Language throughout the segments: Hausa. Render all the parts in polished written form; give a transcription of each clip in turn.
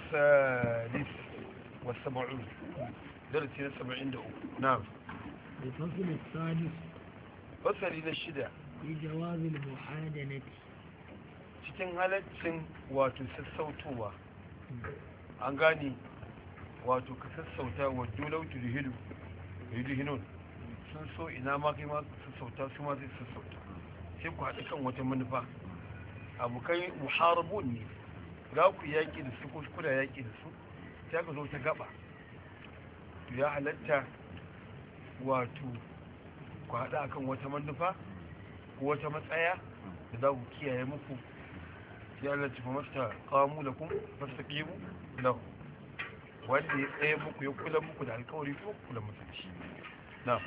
السادس والسبعون درسي 73. نعم. الفصل السادس فصل إلى الشدة في جواز المحادنة cikin halaccin wato sassautowa an gane wato ka sassauta wa dolautu da hinun sun so ina ma kai ma sassauta su ma zai sassauta sai ku haɗa kan wata manufa abokai muharabun ne za ku yaƙi da su ko kuna yaƙi da su sai ka zo ta gaba to ya halatta wato ku haɗa akan wata manufa ko wata matsaya da za ku kiyaye muku sai Allah ci masta qamu lakum fastaqimu lahu wanda ya tsaye muku ya kula muku da alƙawari ko kula mutunci na'am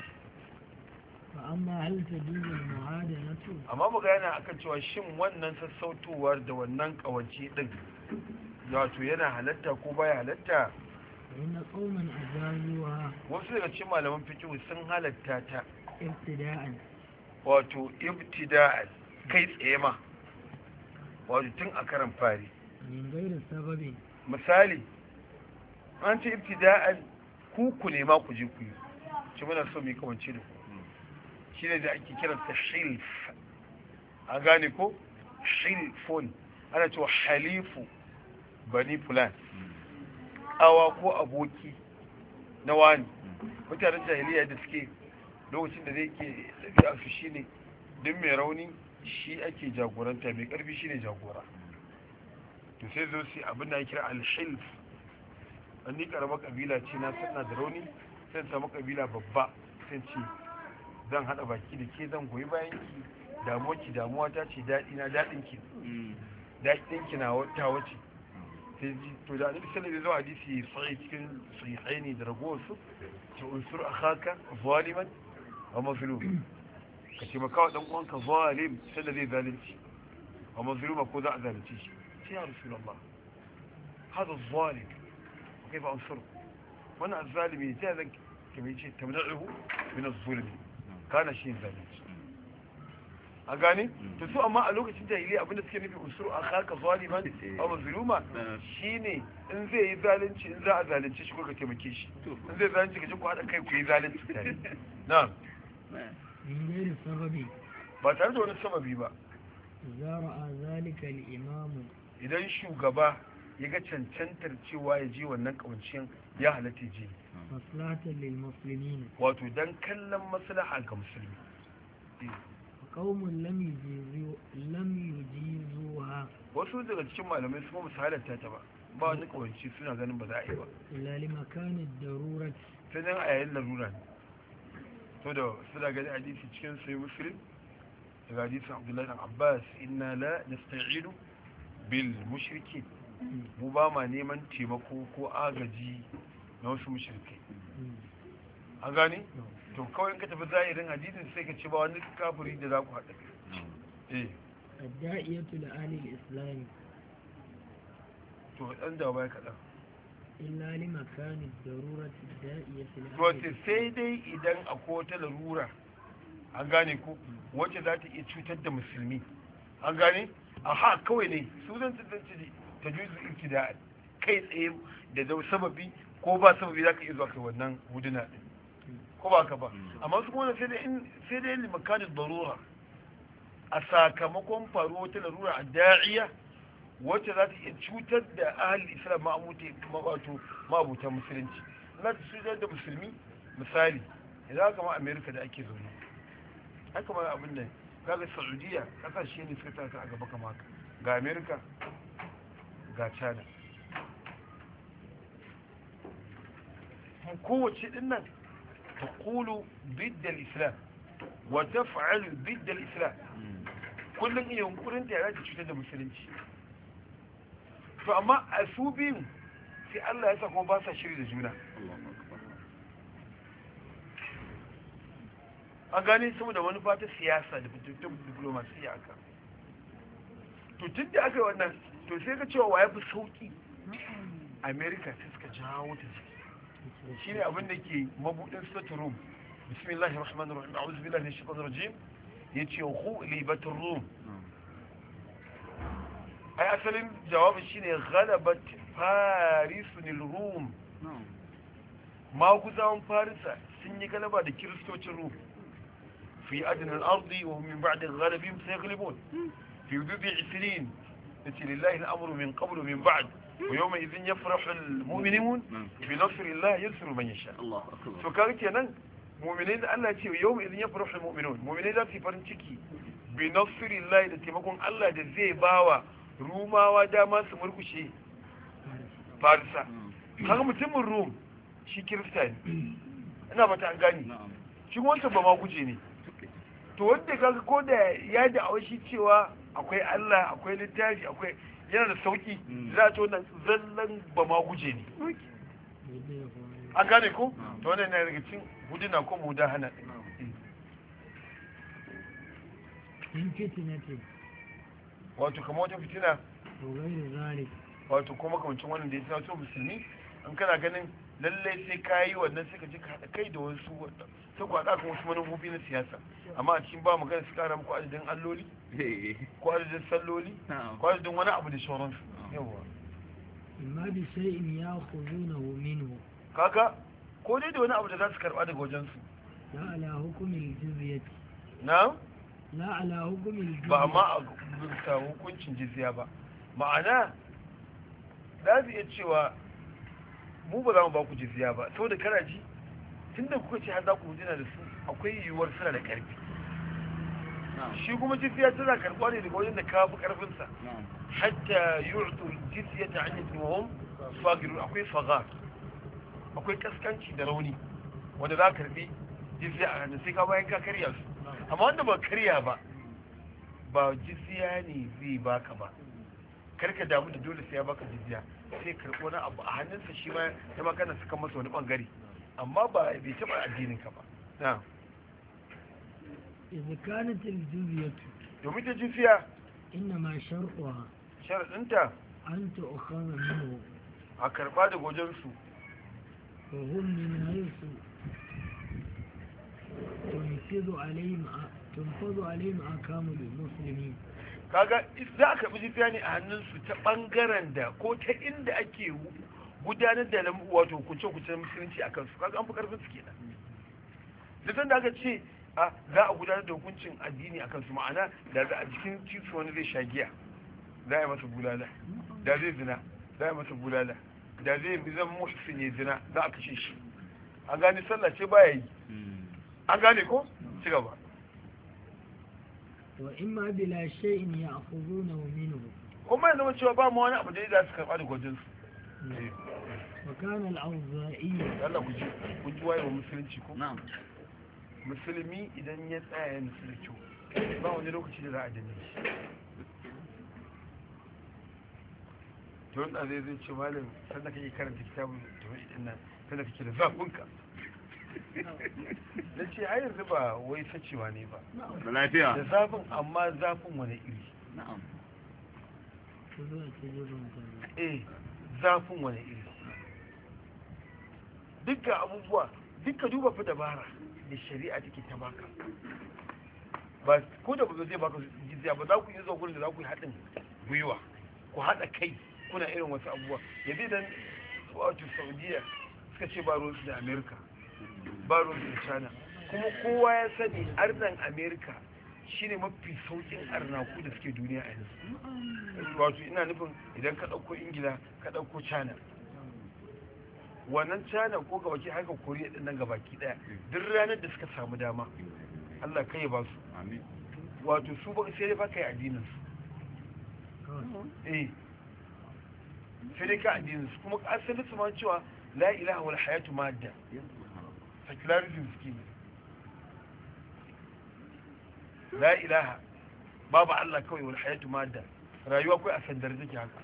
fa amma hal tajuzu al-muhadanatu amma mu ga yana akan cewa shin wannan sassautowar da wannan kawance din wato yana halatta ko baya halatta inna qauman ajazuha wasu daga cikin malaman fiqh sun halatta ta ibtida'an wato ibtida'an kai tsaye ma wato tun a karan fari min gairi sababin misali an ce ibtida'an ku ne ma ku je ku yi ci muna so mu kawance da ku shi ne da ake kiransa shilf an gane ko shilfun ana cewa halifu bani fulan awa ko aboki na wani mutanen jahiliya da suke lokacin da zai ke tafiya su shi ne duk mai rauni shi ake jagoranta mai karfi shi ne jagora to sai zo su abin da ya kira al-shilf an ni karama kabila ce na sanna da rauni sai samu kabila babba sai ce zan hada baki da ke zan goyi bayan ki damuwa ta ce daɗi na daɗin ki na wata wace sai ji to da annabi sallallahu alaihi wasallam hadisi sai cikin sahihaini da ragowar su ce unsur akhaka zaliman wa mazlum ka ce maka wa dan uwanka zalim sai da zai zalunci wa mazluma ko za a zalunci shi sai ya rasulullah hada zalim كيف أنصره وانا الظالمي جاء كما يجي تمنعه من الظلم كان شيء ذلك أغاني تسوء أما ألوك تنتهي أبنى تكني في أنصره أخاك ظالما أو مظلوما شيني إن زي ذالنش إن زي ذالنش شكوك كما كيش إن زي ذالنش كجوكو هذا كيف كي ذالنش نعم من غير سبب باتعرض وانا السببي با إذا رأى ذلك الإمام إذا شو قباه ya ga cancantar cewa ya je wannan kawancin ya halatta je maslahatan lil muslimin wato dan kallon maslaha ga musulmi qaumun lam yujizuha wasu daga cikin malamai su kuma halatta ta ba wani kawanci suna ganin ba za a yi ba illa li makan ad-darurat sai dan a yayin larura ne to da suna gani hadisi cikin sai muslim daga hadisin Abdullahi ibn Abbas inna la nasta'inu bil mushrikin mu ba ma neman taimako ko agaji na wasu mushrikai an gane to kawai in ka tafi zahirin hadisin sai ka ce ba wani kafiri da za ku haɗa adda'iyatu li ahli al-islam to dan da bai kaɗan illa li makan ad-darurat adda'iyatu li to sai dai idan akwai wata larura an gane ko wacce za ta iya cutar da musulmi an gane aha kawai ne su zan tantance ta juzu ibtida kai tsaye da zau sababi ko ba sababi zaka iya zuwa kai wannan huduna din ko ba ka ba amma su kuma sai dai limakanin darura a sakamakon faruwa ta larura a da'iya wacce za ta iya cutar da ahli islam ma'abuta musulunci za ta cutar da musulmi misali idan aka ma amerika da ake zaune haka ma abin da kaga saudiya kasashe ne suka taka a gaba kama ga amerika ga china kowace dinnan ta kulu biddal islam wa ta fa'alu biddal islam kullum iya yunkurin da ya cutar da musulunci to amma a su biyun sai Allah ya sa kuma ba sa shiri da juna a gane saboda manufa ta siyasa da fitattun diplomasiya aka to tun da aka yi wannan to sai ka cewa wa ya fi sauki america sai suka jawo ta ciki shi ne abinda ke mabudin state room bismillahir rahmanir rahim a'udhu billahi minash shaitanir rajim yace hu libatur rum ai asalin jawabin shine ghalabat farisun rum maguzawan farisa sun yi galaba da kiristocin rum fi adna al-ardi wa hum min ba'di ghalabihim sayaghlibun fi bid'i sinin التي لله الأمر من قبل ومن بعد ويومئذ يفرح المؤمنون بنصر الله ينصر من يشاء الله أكبر فكان كينان مؤمنين الله يتي ويومئذ يفرح المؤمنون مؤمنين لا تفرن ciki بنصر الله da taimakon Allah da zai bawa rumawa dama su murkushe farisa kaga mutumin rum shi kirista ne ina bata an gani shi wancan ba ma guje ne to wanda kaga ko da ya da awashi cewa akwai Allah akwai littafi akwai yana da sauki za a ce wannan zallan ba ma guje ne an gane ko to wannan na daga cikin huduna ko mudahana in fitinatin wato kamar wata fitina to gairu zalik wato kuma kamancin wannan da ya tunato musulmi an kana ganin lallai sai ka yi wannan sai ka ji ka haɗa kai da wasu sai ku haɗa kan wasu manufofi na siyasa amma a cikin ba magana su kara muku adadin alloli ko adadin salloli ko adadin wani abu da sauransu yawa imma bi shay'in ya'khudunahu minhu kaka ko dai da wani abu da za su karɓa daga wajensu la ala hukumil jizyati na la ala hukumil jizyati ba ma a bisa hukuncin jizya ba ma'ana za su iya cewa mu ba za mu ba ku jizya ba saboda kana ji tunda kuka ce har za ku hujjina da su akwai yiwuwar suna da ƙarfi shi kuma jizya tana karɓa ne daga wajen da ka fi ƙarfinsa hatta yu'tu jizya ta hanyar tuhum fagiru akwai fagar akwai kaskanci da rauni wanda za ka karɓi jizya a hannun sai ka bayan ka karya su amma wanda ba karya ba ba jizya ne zai baka ba karka damu da dole sai ya baka jizya sai karɓo wani abu a hannunsa shi ma ya magana suka masa wani bangare amma ba bai taɓa addinin ka ba na idza kanat al jizyatu domin ta jizya inna ma shartuha sharaɗinta an tu'khadha minhu a karɓa da gojensu wa hum min haythu tunfadu alayhim akamul muslimin kaga za a karɓi jizya ne a hannunsu ta ɓangaren da ko ta inda ake gudanar da wato hukunce-hukunce musulunci a kansu kaga an fi karfin su kenan da sanda aka ce za a gudanar da hukuncin addini a kansu ma'ana da za a jikin titi wani zai sha giya za a yi masa bulala da zai zina za a yi masa bulala da zai zan muhsin ya zina za a kashe shi an gane sallah ce baya yi an gane ko ci gaba wa imma bila shay'in ya'khudunahu minhu kuma yana cewa ba mu wani abu da za su karɓa da gwajin su wa kana al-awza'i Allah ku ji waye wa musulunci ko musulmi idan ya tsaya ya nufi da kyau ba wani lokaci da za a danne shi to wanda zai ce malam sannan kake karanta kitabun tawhid din nan sannan kake da zafinka na ce har yanzu ba wai sacewa ne ba da lafiya da zafin amma zafin wani iri zafin wani iri dukkan abubuwa dukka duba fi dabara da shari'a take ta baka ba ko da ba zai baka jizya ba za ku yi zuwa gurin da za ku yi haɗin gwiwa ku haɗa kai kuna irin wasu abubuwa yanzu idan wato saudiya suka ce ba ruwansu da amerika ba ruwansu da china kuma kowa ya sani arnan amerika shine mafi saukin arnaku da suke duniya a yanzu wato ina nufin idan ka ɗauko ingila ka ɗauko china wannan china ko gabaki haka koriya ɗin nan gabaki ɗaya duk ranar da suka samu dama allah kai ya ba su wato su ba sai dai ba ka yi addinin su sai dai ka addinin su kuma asalin su ma cewa la ilaha wal hayatu madda secularism suke ne la ilaha babu Allah kawai wal hayatu madda rayuwa kai a sandar take haka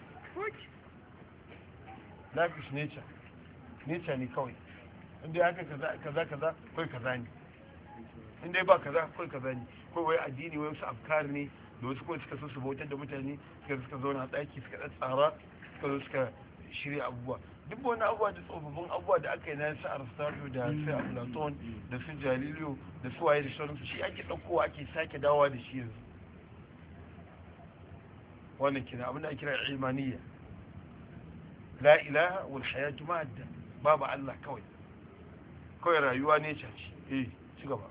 life is nature ne kawai inda haka kaza kai kaza ne inda ba kaza kai kaza ne kai wai addini wai wasu afkar ne da wasu kawai suka so su bautar da mutane suka zauna a ɗaki suka tsara suka zo suka shirya abubuwa duk wani abubuwa da tsofaffin abubuwa da aka yi na su aristotle da su aflaton da su galileo da su waye da sauransu shi ake ɗaukowa ake sake dawowa da shi yanzu wannan kira abin da ake kira ilmaniya la ilaha wal hayatu ma'adda babu Allah kawai rayuwa ne ce ci gaba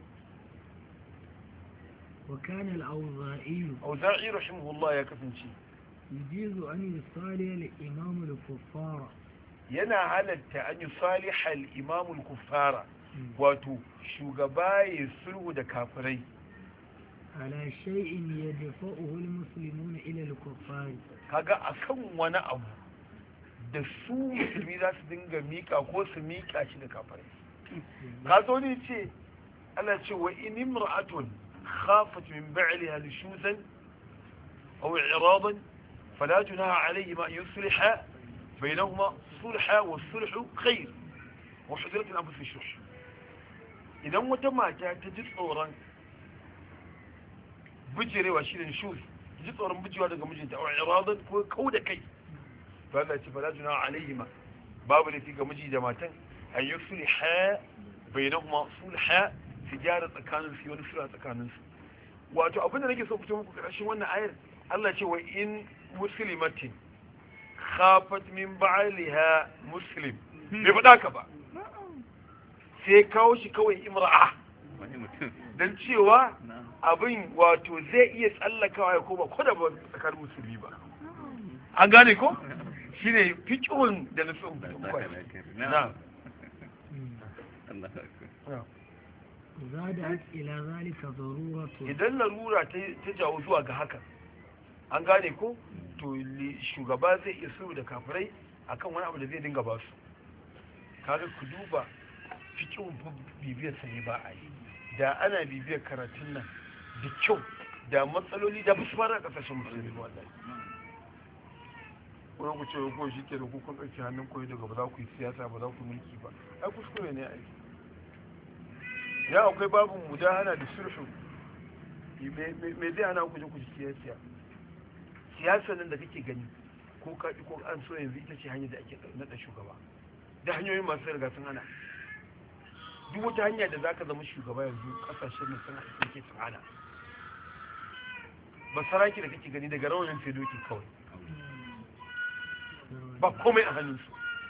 وكان الأوزاعي auza'i rahimahullah ya kasance يجيز أن يصلي الإمام الكفار yana halatta an yi salihal imamul kuffara wato shugaba ya sulhu da kafirai على شيء يدفعه المسلمون إلى الكفار kaga akan wani abu da su musulmi za su dinga mika ko su mika shi da kafirai ka zo ne ce Allah ce wa in imra'atun khafat min ba'liha nushuzan aw i'radan fala junaha alayhi ma yusliha bainahuma sulha wa sulhu khair wa hudirat al-anfus fi shuh idan wata mata ta ji tsoron bijirewa shi ne nushuz ji tsoron bijiwa daga mijinta aw i'radan ko kauda kai to Allah ce fala junaha alayhi ma babu laifi ga miji da matan an yusliha bainahuma sulha su gyara tsakanin su wani sulha tsakanin su wato abinda nake so fito muku karshen wannan ayar Allah ce wa in muslimatin khafat min ba'liha muslim bai faɗa ka ba sai kawo shi kawai imra'a dan cewa abin wato zai iya tsallakawa ya koma ko da ba tsakanin musulmi ba an gane ko shine fiqhun da na so na زادت إلى ذلك ضرورة idan larura ta jawo zuwa ga haka an gane ko to shugaba zai iya sulhu da kafirai akan wani abu da zai dinga ba su kaga ku duba fikin bibiyar sai ba a yi da ana bibiyar karatun nan da kyau da matsaloli da ba su fara kasashen musulmi wallahi wani ku ce ko shi ke da kun ɗauki hannun koyi daga ba za ku yi siyasa ba za ku mulki ba ai kuskure ne ai ya akwai babu mudahana da sulhu me zai hana ku je ku siyasa siyasa nan da kake gani ko ka ko an so yanzu ita ce hanyar da ake nada shugaba da hanyoyin masu riga sun hana duk wata hanya da zaka zama shugaba yanzu kasashen nan sun ake sun hana basaraki da kake gani daga rawanin sai doki kawai ba komai a hannunsu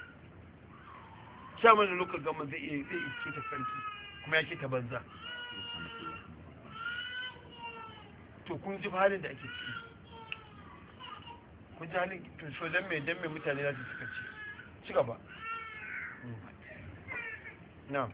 shaman da lokacin gama zai iya ta sarki kuma ya ta banza to kun ji halin da ake ciki kun ji halin to so dan mai mutane za su suka ci gaba na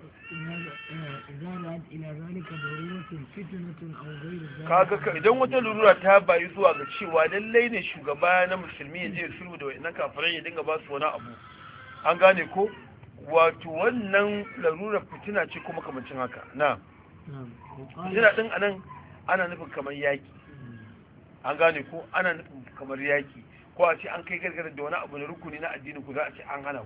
kaga idan wata lura ta bayi zuwa ga cewa lallai ne shugaba na musulmi ya je sulhu da wayannan kafirai ya dinga ba su wani abu an gane ko wato wannan larurar fitina ce kuma kamancin haka na fitina din anan ana nufin kamar yaki an gane ko ana nufin kamar yaki ko a ce an kai gargarar da wani abu na rukuni na addini ku za a ce an hana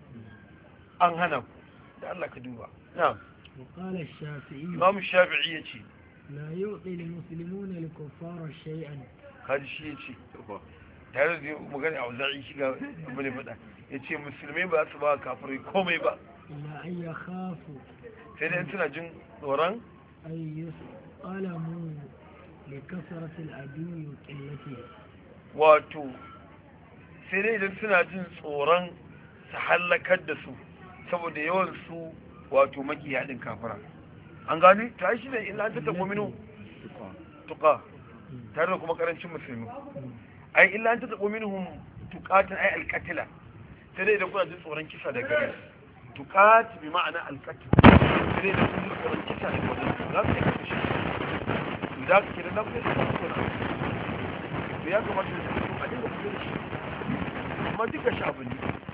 ku da Allah ka duba na وقال الشافعي Imam Shafi'i yace لا يعطي المسلمون الكفار شيئا kaji shi yace tare da magana a zai shiga abu ne fada yace musulmai ba su ba kafirai komai ba إلا أن يخافوا sai dai suna jin tsoron أن يسألموا لكثرة العدو وقلته wato sai dai idan suna jin tsoron su hallakar da su saboda yawan su wato makiyadin kafira an gane ta shi ne illa an ta tabo minu tuka tare da kuma karancin musulmi ai illa an ta tabo minhum tuqatan ai alqatila sai dai idan kuna jin tsoron kisa daga gare tuqat bi ma'ana alqatl sai dai idan kun jin tsoron kisa daga gare za ku yi kashe to da kake da lafiya da kuma to ya kamata a dinga kula da shi amma duka shi abu ne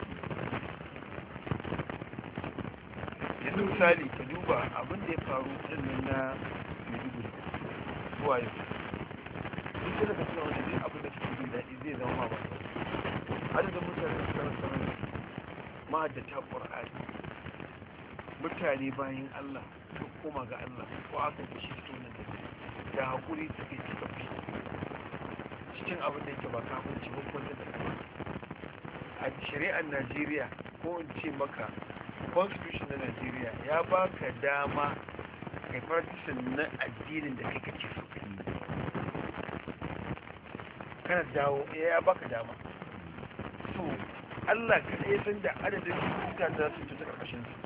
yanzu misali ka duba abin da ya faru ɗin na maiduguri zuwa yau duk da ka tuna wani zai abin da suke jin daɗi zai zama ba adadin mutane da suka rasa mahaddata ƙur'ani mutane bayan Allah su koma ga Allah ko aka kashe su nan da haƙuri suke cika fi cikin abin da yake ba kafinci hukunta da kama a shari'ar Najeriya ko in ce maka constitution na Najeriya ya baka dama kai partition na addinin da kai kake so kana dawo ya baka dama so Allah kada ya san da adadin mutane da su ta karkashin su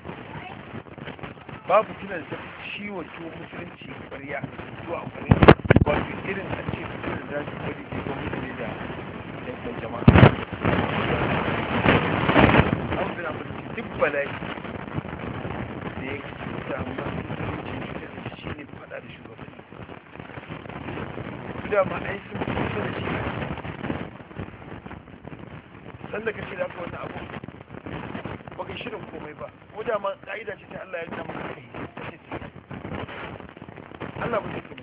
babu tunan da ciwo ciwo musulunci ƙarya zuwa amfani wato irin a ce mutum da za su wani ke gwamnati ne da jama'a an fi na mutum duk bala'i da ya samu musulunci da shi ne faɗa da shugabanni da ma ai sun kusa da shi sanda ka ce da aka wannan abu baka shirin komai ba ko da ma ka'ida ce ta Allah ya nuna maka kai Allah ba zai kai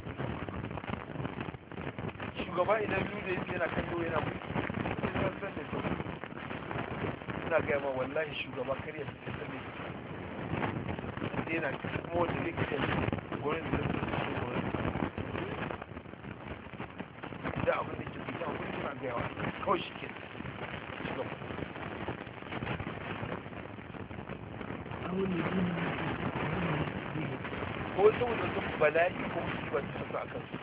shugaba idan biyu da yake yana kallo yana mulki sai san san da sauki ina gaya ma wallahi shugaba kar ya fita sani yana kuma wanda zai kashe gurin da zai gurin da abin da ke fita a gurin suna gaya wa kawai shi ke shugaba ko saboda sun bala'i ko musibar ta tafi a kansu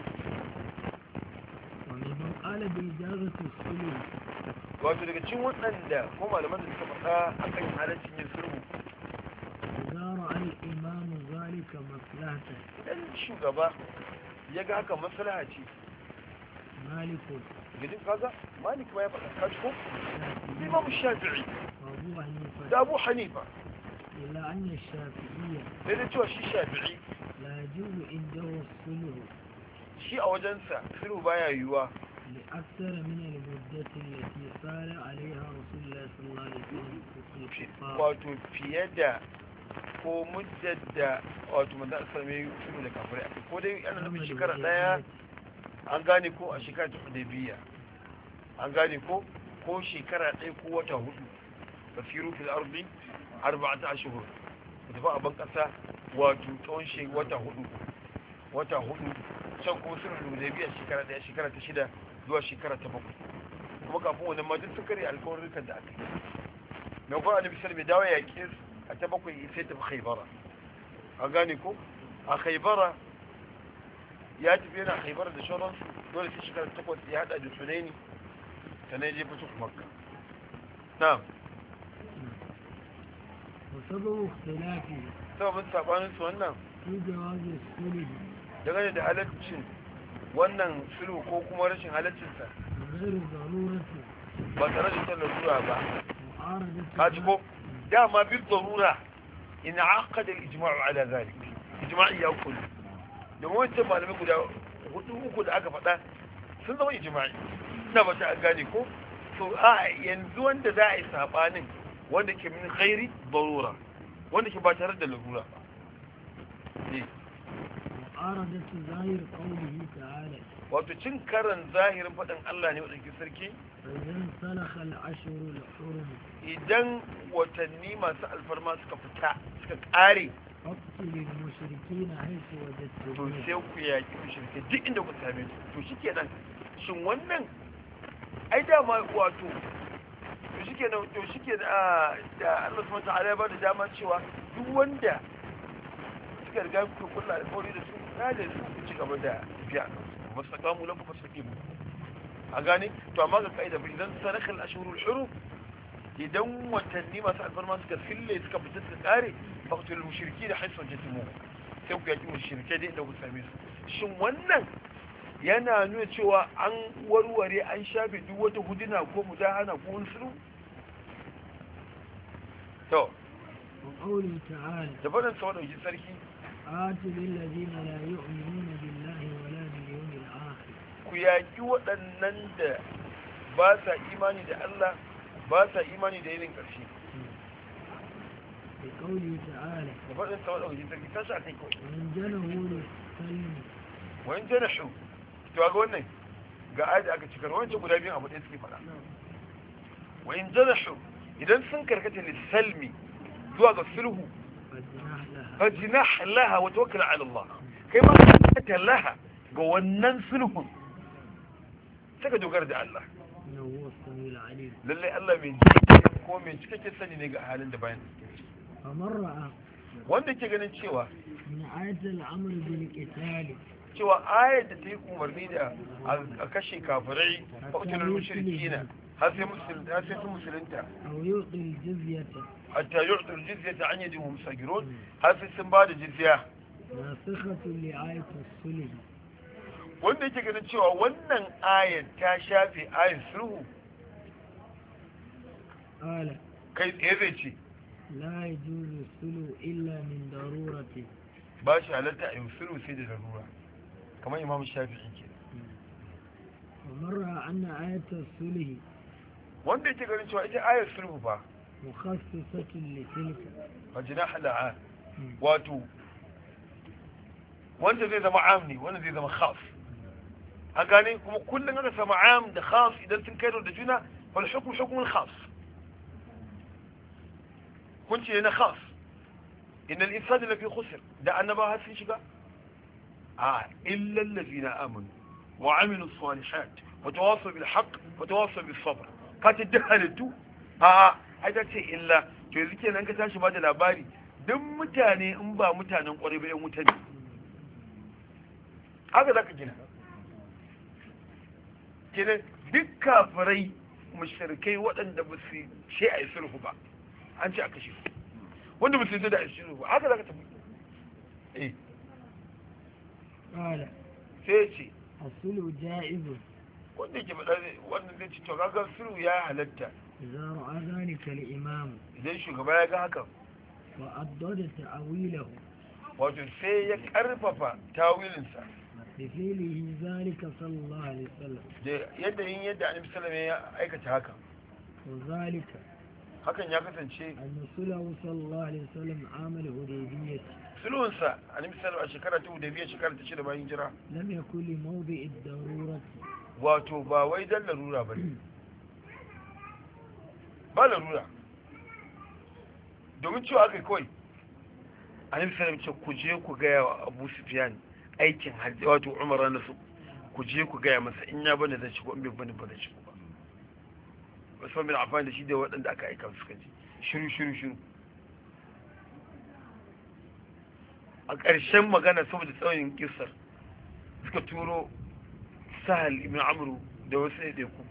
wato daga cikin waɗanda ko malaman da suka faɗa a kan halaccin yin sulhu idan shugaba ya ga haka maslaha ce gidin kaza malik ma ya faɗa kaji ko imam shafi'i da abu hanifa إلا أن الشافعية لأن توا شي شافعي لا يجوز عنده الصلح شي أو جنسة سلو بايا يوا لأكثر من المدة التي قال عليها رسول الله صلى الله عليه وسلم wato fiye da ko muddar da wato manzo Allah mai sulhu da kafirai ko dai ana nufin shekara daya an gane ko a shekara ta Hudaybiya an gane ko shekara daya ko wata hudu basiru fil ardi 4 ashhur tafi a ban kasa wato tsawon wata hudu can kuma sulhu Hudaybiya shekara daya shekara ta 6 zuwa shekara ta 7 kuma kafin wannan ma duk sun kare alƙawarin da aka yi na kuma annabi sallallahu alaihi wasallam dawo yaƙi a ta 7 sai ta Khaybara an gane ko a Khaybara ya tafi yana Khaybara da shauransu dole sai shekara ta 8 ya hada da Sunaini sannan ya je fito Makka na'am وسبب اختلافه sababin sabanin su wannan في جواز الصلح dangane da halaccin wannan sulhu ko kuma rashin halaccinsa غير ضرورة ba tare da sallar zuwa ba معارضة kaji ko dama bil darura in aqada al ijma'u ala zalik ijma'i ya kullu da wancan malamai guda uku da aka faɗa sun zama ijma'i ina ba ta gane ko to a yanzu wanda za a yi sabanin wanda ke min khairi darura wanda ke ba tare da larura ba معارضة ظاهر قوله تعالى wato cin karan zahirin faɗin Allah ne waɗanda sarki فإذا انسلخ الأشهر الحرم idan watanni masu alfarma suka fita suka ƙare فاقتل المشركين حيث to وجدتموهم sai ku yaƙi mushrike duk inda ku same su to shikenan shin wannan ai dama wato to shikenan da Allah subhanahu wa ta'ala ya bada dama cewa duk wanda suka riga ku kulla alƙawari da su na da su ku ci gaba da tafiya mustaqamu lakum fastaqimu a gane to amma ga kaida bin idan sarakal ashhurul hurum idan watanni masu alfarma suka fille suka fita su kare faqtul mushriki da haisu jatimu sai ku yaki mushrike da inda ku same su shin wannan yana nuna cewa an warware an shafe duk wata huduna ko mudahana ko wani sulhu to وقوله تعالى da faɗin sa wadauki sarki قاتل الذين لا يؤمنون بالله ولا باليوم الآخر ku yaƙi waɗannan da ba sa imani da Allah ba sa imani da yinin ƙarshe بقوله تعالى da faɗin sa wadauki sarki ta sha kai kawai وإن جنحوا للسلم wani janashu to ga wannan ga ayat aka cikar wancan guda biyu abu ɗaya suke faɗa wani janashu idan sun karkata lissalmi zuwa ga sulhu فجناح لها fajnah laha wa tawakkal ala Allah kai ma ka laha ga wannan sulhun sai ka dogara da Allah إنه هو السميع العليم lalle Allah mai ji ko mai cikakken sani ne ga halin da bayan فمن رأى wanda ke ganin cewa أن آية الأمر بالقتال cewa ayar da ta yi umarni da a kashe kafirai faƙutunar mushrikina har sai sun musulunta أو يعطي الجزية hatta yu'tul jizyata an yadihum sagirun har sai sun ba da jizya ناسخة لآية الصلح wanda yake ganin cewa wannan ayar ta shafe ayar sulhu قال kai tsaye zai ce لا يجوز الصلح إلا من ضرورة ba shi halatta a yi sulhu sai da larura kamar imam shafi'i ke ومر أن آية الصلح wanda yake ganin cewa ita ayar sulhu ba مخصصة لتلك majina hala'a wato wanda zai zama am ne wanda zai zama khas an gane kuma kullum aka sama am da khas idan sun kai da juna wal hukm hukmul khas kunci ne na khas innal insana lafi khusr da annaba har sun shiga a illa allazina amanu wa amilu salihat wa tawassaw bil haqq wa tawassaw bis sabr ka ta dahalitu a ai ta ce illa to yanzu kenan ka tashi ba da labari duk mutane in ba mutanen kwarai ba yan wuta ne haka zaka gina kenan duk kafirai mushrikai waɗanda ba su ce a yi sulhu ba an ce a kashe su wanda ba su yi da a yi sulhu ba haka zaka tafi قال sai ce الصلح جائز wanda yake faɗa wannan zai ce to kaga sulhu ya halatta إذا رأى ذلك الإمام idan shugaba ya ga haka وأضد تأويله wato sai ya karfafa tawilinsa بفعله ذلك صلى الله عليه وسلم da yadda annabi sallallahu ya aikata haka وذلك hakan ya kasance أن صلاه صلى الله عليه وسلم عام الهديبية sulhunsa annabi sallallahu a shekara ta hudaybiya shekara ta 6 bayan hijira لم يكن لموضع الضرورة wato ba wai dan larura ba ne ba larura domin cewa aka kawai annabi sallallahu ce ku je ku gaya wa Abu Sufyan aikin hajji wato Umar na su ku je ku gaya masa in ya bane zai shigo in bai bane ba zai shigo ba Usman bin Affan da shi da waɗanda aka aika suka ji shiru a ƙarshen magana saboda tsawon kisar suka turo Sahal ibn Amru da wasu ɗaiɗe ku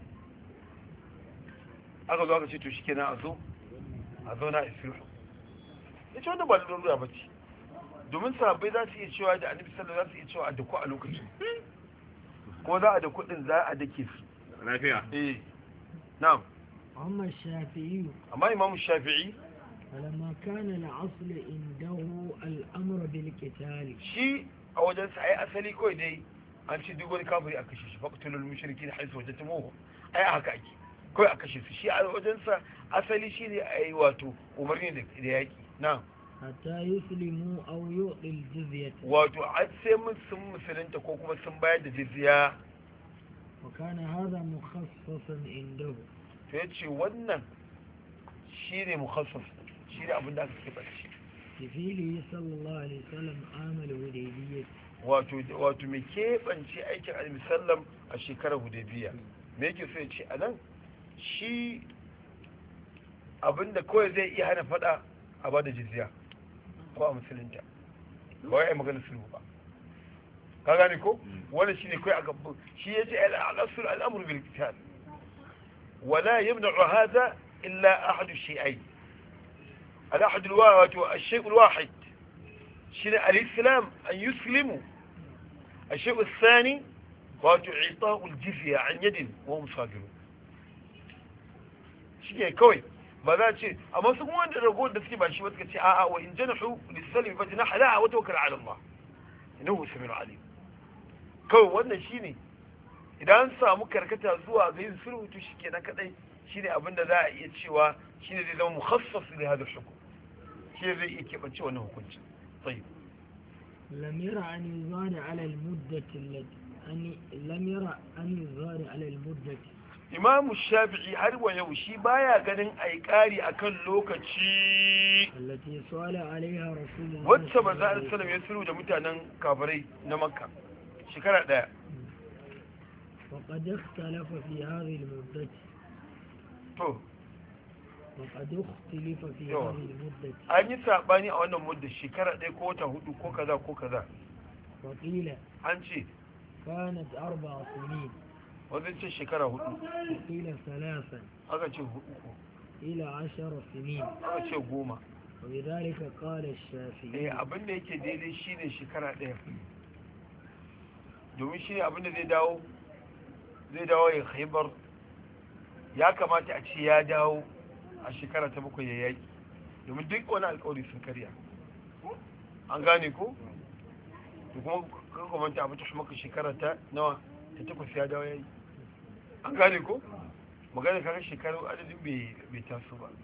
aka zo aka ce to shi kenan a zo na isirhu ya ce wanda ba da lura ba ce domin sahabbai za su iya cewa da annabi sallallahu za su iya cewa a daku a lokacin ko za a da kuɗin za a dake su lafiya na'am أما الشافعي amma imamu shafi'i فلما كان الأصل عنده الأمر بالقتال shi a wajensa ai asali kawai dai an ce duk wani kafiri a kashe shi faqtulul mushrikin haythu wajadtumuhum ai haka ake kawai a kashe su shi a wajensa asali shine ai wato umarni da yaki na'am حتى يسلموا أو يعطي الجزية wato an sai mun sun musulunta ko kuma sun bayar da jizya وكان هذا مخصصا عنده to ya ce wannan shine mukhassas shine abin da aka keɓe shi بفعله صلى الله عليه وسلم عام الهديبية wato mai keɓance aikin annabi sallam a shekarar hudaybiya me yake so ya ce a nan shi abinda kawai zai iya hana fada a bada jizya ko a musulunta ba wai ai magana sulhu ba ka gane ko wannan shine kai a gaban shi yace al-asl al-amr bil qital wala yamna'u hadha illa ahad ash-shay'ain al-ahad al-wahid wa ash-shay' al-wahid shine al-islam an yuslimu الشيء الثاني وإعطاء الجزية عن يد وهم صاغرون شيء كوي ba za ce amma su kuma wanda rago da suke ba shi wata ce a'a wa in janahu lisalim fa janaha la wa tawakkal ala Allah innahu samiul alim kawai wannan shine idan an samu karkata zuwa ga yin sulhu to shikenan kadai shine abinda za a iya cewa shine zai zama mukhassas li hada hukum shi zai iya kebance wannan hukunci tayyib لم يرى أن يزاد على المدة التي لم يرى أن يزاد على المدة imamu shafi'i har wa yau shi baya ganin ai kari akan lokaci التي سأل عليها رسول الله wacce manzo Allah sallallahu ya sulhu da mutanen kafirai na makka shekara daya وقد اختلف في هذه المدة to وقد اختلف في يوه. هذه المدة an yi saɓani a wannan mudda shekara ɗaya ko wata hudu ko kaza ko kaza وقيل an ce كانت 4 سنين wajen ce shekara hudu وقيل 3 aka ce uku إلى 10 سنين aka ce 10 وبذلك قال الشافعي abinda yake daidai shine shekara ɗaya domin shi ne abinda zai dawo ya khaibar ya kamata a ce ya dawo a shekara ta 7 ya yaki domin duk wani alkawari sun karya an gane ko da kuma kan kwamanta abin ta maka shekara ta nawa ta 8 ya dawo ya yi an gane ko magana kaga shekaru adadin bai taso ba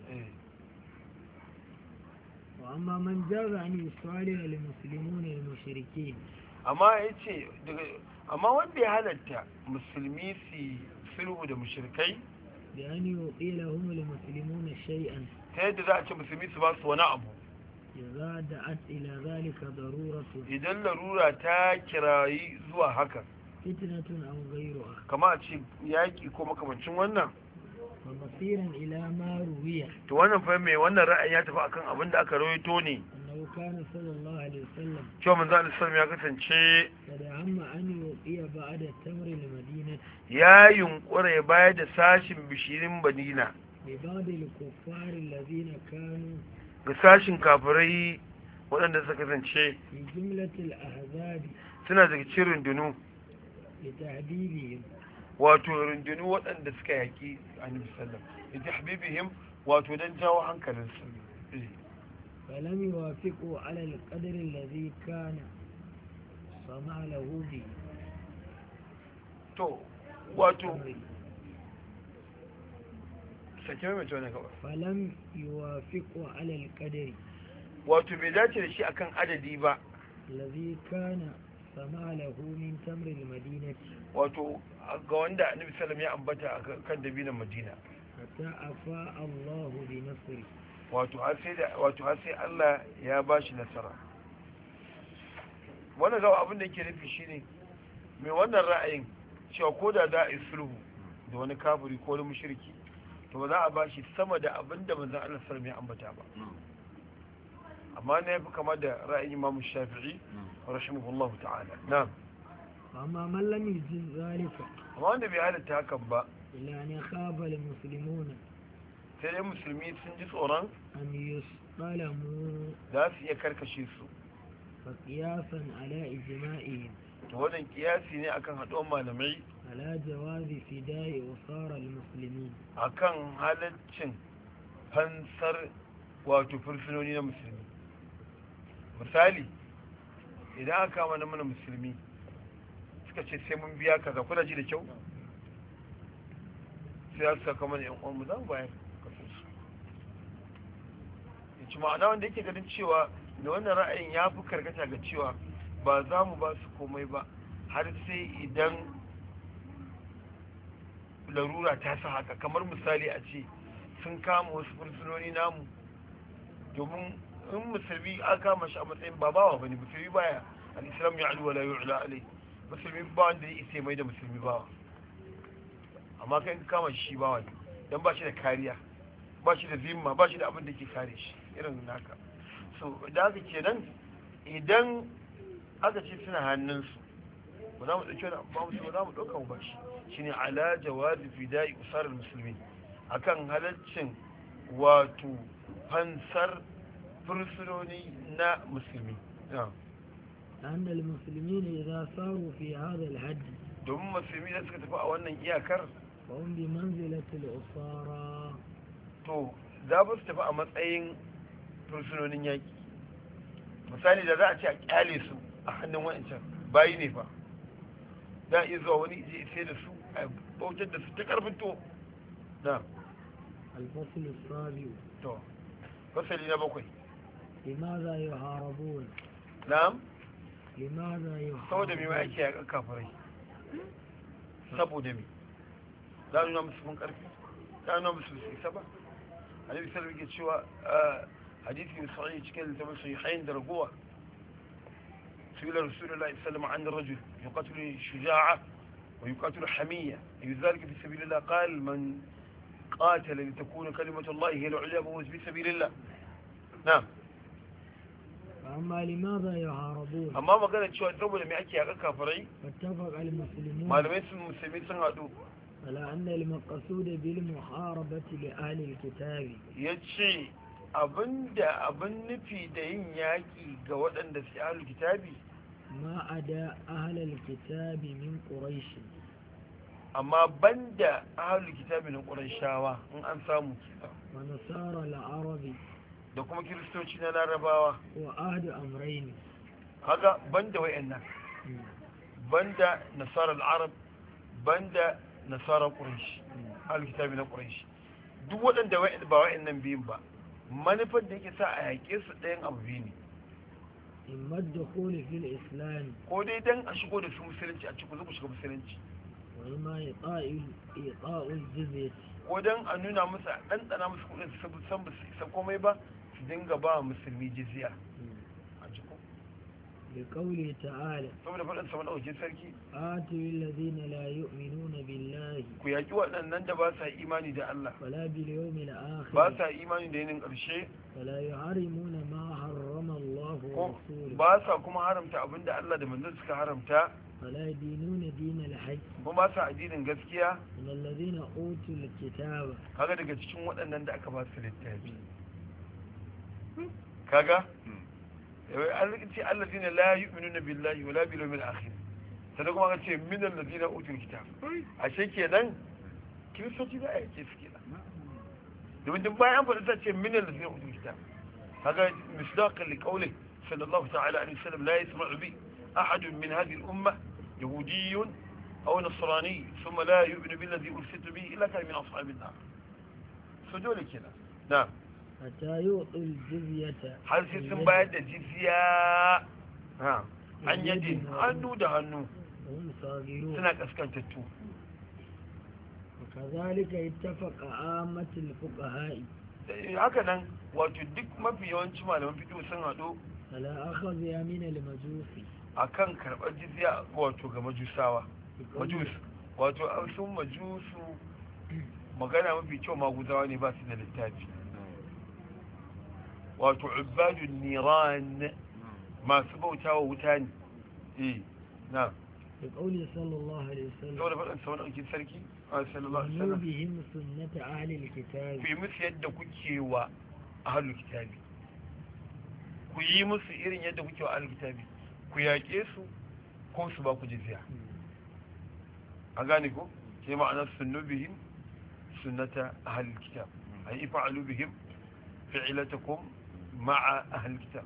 وأما من جاز أن يصالح المسلمون المشركين amma ya ce amma wanda ya halatta musulmi su sulhu da mushrikai بأن يعطي لهم المسلمون شيئا ta yadda za a ce musulmi su ba su wani abu إذا دعت إلى ذلك ضرورة idan larura ta kirayi zuwa haka فتنة أو غيرها kama a ce yaƙi ko makamancin wannan ومصيرا إلى ما روي to wannan fa mai wannan ra'ayi ya tafi akan abin da aka rawaito ne أنه كان صلى الله عليه وسلم cewa manzo Allah sallallahu ya kasance قد هم أن يعطي بعد التمر المدينة ya yunkura ya bayar da sashin bishirin Madina لبعض الكفار الذين كانوا ga sashin kafirai waɗanda suka kasance في جملة الأحزاب suna daga cikin rundunu لتعذيبهم wato rundunu waɗanda suka yaƙi annabi sallam yaji habibihim wato dan jawo hankalinsu فلم يوافقوا على القدر الذي كان صنع له به to wato sake mai mace wannan kawai فلم يوافقوا على القدر wato bai dace da shi akan adadi ba الذي كان صنع له من تمر المدينة wato ga wanda annabi sallam ya ambata a kan dabinan madina حتى أفاء الله بنصره wato har sai Allah ya ba shi nasara wannan gawa abin da yake nufi shine mai wannan ra'ayin cewa ko da za a yi sulhu da wani kafiri ko wani mushriki to ba za a ba shi sama da abin da manzon Allah sallallahu ya ambata ba amma ne yafi kama da ra'ayin Imam Shafi'i rahimahullahu ta'ala na'am وأما من لم يجز ذلك amma wanda bai halatta hakan ba إلا أن يخاف المسلمون sai dai musulmi sun ji tsoron أن يصطلموا za su iya karkashe su فقياسا على إجماعهم to wannan kiyasi ne akan haɗuwar malamai على جواز فداء أسار المسلمين akan halaccin fansar wato fursunoni na musulmi misali idan aka kama na mana musulmi suka ce sai mun biya kaza kuna ji da kyau sai ya saka mana yan uwanmu za mu bayar kasansu ya ci ma'ana wanda yake ganin cewa da wannan ra'ayin ya fi karkata ga cewa ba za mu ba su komai ba har sai idan larura ta sa haka kamar misali a ce sun kama wasu fursunoni namu domin in musulmi aka kama shi a matsayin ba bawa bane musulmi baya al-islam ya alu wala yu'la alai musulmi ba wanda ya isa mai da musulmi bawa amma kai ka kama shi bawa ne dan ba shi da kariya ba shi da zimma ba shi da abin da ke kare shi irin naka so da haka kenan idan aka ce suna hannunsu ba za mu ɗauki wani ba musu ba za mu ɗauka mu ba shi shine ala jawazi fida'i usar musulmi akan halaccin wato fansar fursunoni na musulmi لأن المسلمين إذا صاروا في هذا الحد domin musulmi da suka tafi a wannan iyakar فهم بمنزلة الأسارى to za su tafi a matsayin fursunonin yaƙi misali da za a ce a kyale su a hannun wa'ancan bayi ne fa za a iya zuwa wani je sai da su a bautar da su ta karfin to na الفصل السابع to fasali na 7 لماذا يحاربون na'am لماذا saboda me يحاربون wai ake yakan kafirai saboda me za nuna musu mun karfi za nuna musu su isa ba annabi sallallahu alaihi cewa hadisi sahih cikin littafin sahihain da ragowa سئل رسول الله صلى الله عليه وسلم عن الرجل يقاتل شجاعة ويقاتل حمية أي ذلك في سبيل الله قال من qatala li takuna kalimatullahi hiya al-ulya wa huwa fi sabilillah na'am فأما لماذا يحاربون amma magana cewa saboda me ake yaƙa kafirai فاتفق المسلمون malamai sun musulmi sun haɗu على أن المقصود بالمحاربة لأهل الكتاب ya ce abin nufi da yin yaƙi ga waɗanda su ahlul kitabi ما أدى أهل الكتاب من قريش amma banda ahlul kitabi na ƙurayshawa in an samu kisa ونصارى العرب da kuma kiristoci na larabawa وأهد أمرين haka banda wayannan banda nasarar arab banda nasarar quraish alkitabi na quraish duk waɗanda ba wayannan biyun ba manufar da yake sa a yaƙe su ɗayan abu biyu ne إما الدخول في الإسلام ko dai dan a shigo da su musulunci a cikin zuku shiga musulunci وإما إيطاء الجزية ko dan a nuna musu a ɗanɗana musu kuɗin su san ba su isa komai ba su dinga ba musulmi jizya a cikin لقوله تعالى saboda faɗin sa madaukakin sarki آتوا الذين لا يؤمنون بالله ku yaƙi waɗannan da ba sa imani da Allah ولا باليوم ba الآخر sa imani da yinin ƙarshe ولا يحرمون ما حرم الله ko ورسوله ba sa kuma haramta abinda Allah da manzon suka haramta ولا يدينون دين الحق kuma ba sa addinin gaskiya من الذين أوتوا الكتاب kaga daga cikin waɗannan da aka ba su littafi kaga ce allazina la yu'minuna billahi wala bil yawmil akhir sai kuma aka ce min allazina utul kitab ashe kenan kiristoci da ake su kenan domin duk bayan faɗa ta ce min allazina utul kitab kaga misdaqan li qawli sallallahu ta'ala alaihi wasallam la yasma'u bi ahad min hadhihi al-ummah yahudiyyun aw nasrani thumma la yu'minu billadhi ursiltu bihi illa kana min ashabin nar so dole kenan na'am حتى يعطوا الجزية har sai sun bayar da jizya an yadda hannu da hannu وهم صاغرون suna kaskantattu وكذلك اتفق عامة الفقهاء haka nan wato duk mafi yawanci malaman fito sun haɗu على أخذها من المجوس akan karɓar jizya wato ga majusawa majus wato an sun majusu magana mafi kyau maguzawa ne ba su da littafi wato ubadun niran masu bauta wa wuta ne na بقوله صلى الله عليه وسلم saboda faɗin sa wani ɗauki sarki sallallahu alaihi wasallam بهم سنة أهل الكتاب ku yi musu yadda kuke wa ahlul kitabi ku yi musu irin yadda kuke wa ahlul kitabi ku yaƙe su ko su ba ku jizya a gane ko ke ma'anar sunnu bihim sunnata ahlul kitab ay ifa'alu bihim fi'latakum ma'a ahlul kitab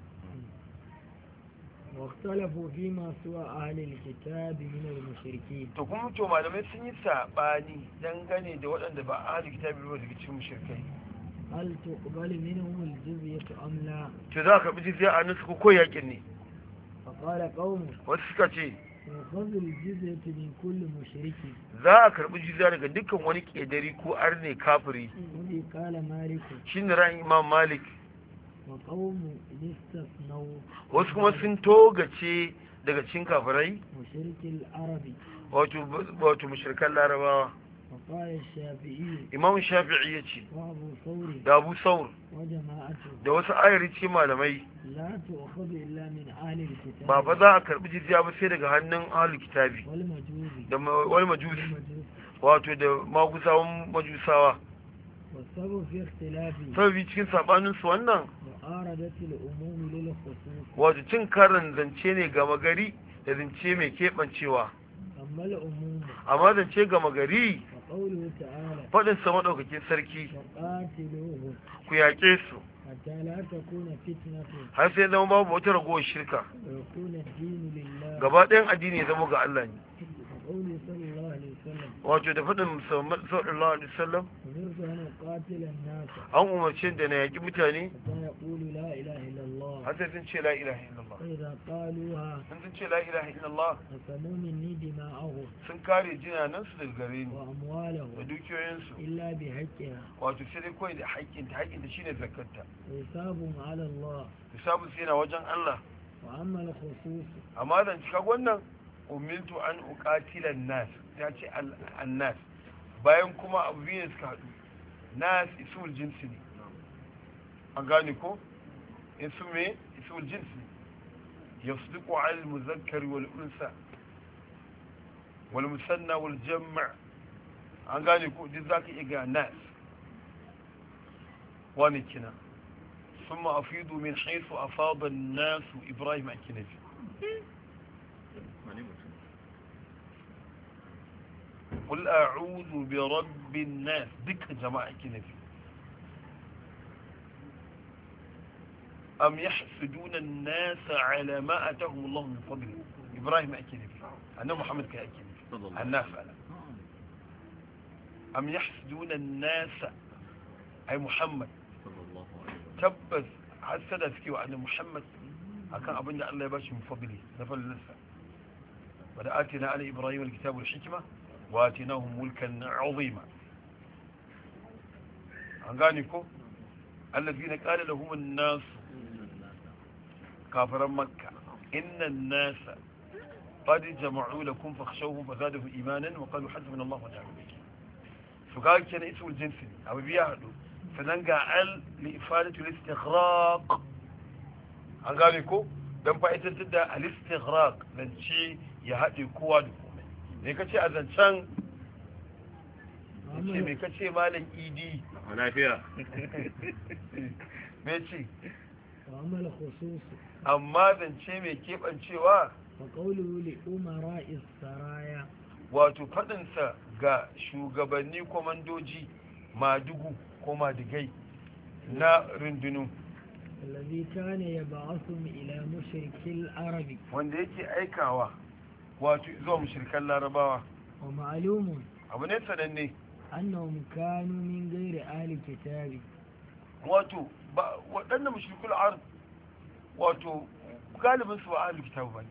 واختلفوا فيما سوى أهل الكتاب من المشركين to kuma to malamai sun yi sabani dangane da waɗanda ba ahlul kitabi ba daga cikin mushrikai هل تقبل منهم الجزية أم لا to za ka bi jizya a nusu ko yaƙin ne فقال قوم wasu suka ce وخذ الجزية من كل مشرك za a karɓi jizya daga dukkan wani ƙedari ko arne kafiri وذي قال مالك shine ra'ayin imam malik وقوم استثنوا wasu kuma sun togace daga cikin kafirai مشرك العربي wato mushrikan larabawa وقال الشافعي imam shafi'i ya ce وأبو ثور da abu saur وجماعته da wasu ayari ce malamai لا تؤخذ إلا من أهل الكتاب ba fa za a karɓi jizya ba sai daga hannun ahlul kitabi والمجوس da wani majusi والمجوس wato da magusawan majusawa والسبب في اختلافه sababi cikin sabanin su wannan معارضة الأموم للخصوص wato cin karin zance ne gama gari da zance mai keɓancewa أما الأموم amma zance gama gari فقوله تعالى faɗin sa maɗaukakin sarki وقاتلوهم ku yaƙe su حتى لا تكون فتنة har sai zama babu wata ragowar shirka ويكون الدين لله gaba ɗayan addini ya zama ga Allah ne وقوله صلى الله عليه وسلم wato da faɗin musamman sallallahu alaihi wasallam أمرت أن أقاتل الناس an umarce da na yaƙi mutane حتى يقولوا لا إله إلا الله har sai sun ce la ilaha illallah فإذا قالوها sun ce la ilaha illallah قسموا مني دماءهم sun kare jinanan su daga gare ni da وأموالهم dukiyoyinsu إلا بحقها wato sai dai kawai da haƙƙinta shine zakarta وحسابهم على الله hisabun sai yana wajen Allah وأما الخصوص amma zan cika wannan umirtu an uqatila nas ta ce annas bayan kuma abu biyu suka haɗu nas isul jinsi ne an gane ko isu me isul jinsi yasdiqu ala al-muzakkar wal unsa wal musanna wal jam' an gane ko duk zaka iya ga nas wani kina ثم أفيضوا من حيث أفاض الناس إبراهيم أكنفي قل أعوذ برب الناس ذكر جماعة أكنفي أم يحسدون الناس على ما أتاهم الله من فضله إبراهيم أكنفي أنا محمد كأكنفي الناس أنا أم يحسدون الناس أي محمد tabbas hasada suke wa annabi Muhammad akan abin da Allah ya bashi min fadli na fallansa wada atina ala ibrahim alkitabu alhikma wa atinahum mulkan azima an gane ko allazina qala lahum an-nas kafaran makka inna an-nas qad jama'u lakum fakhshawhum fazadahum imanan wa qalu hasbunallahu wa ni'mal wakeel su ga kenan isul jinsi abu biya hadu sannan ga al li'ifadatul istighraq an gane ko don fa'idantar da al-istighraq zance ya haɗe kowa da komai me kace a zancen ce me kace malam idi lafiya me ce وأما الخصوص amma zance mai keɓancewa فقوله لأمراء السرايا wato faɗinsa ga shugabanni komandoji madugu ko madigai na rundunu الذي كان يبعثهم إلى مشرك العرب wanda yake aikawa wato zuwa mushrikan larabawa ومعلوم abu ne sananne أنهم كانوا من غير أهل كتاب wato waɗannan mushrikul arab wato galibin su ba ahlul kitab bane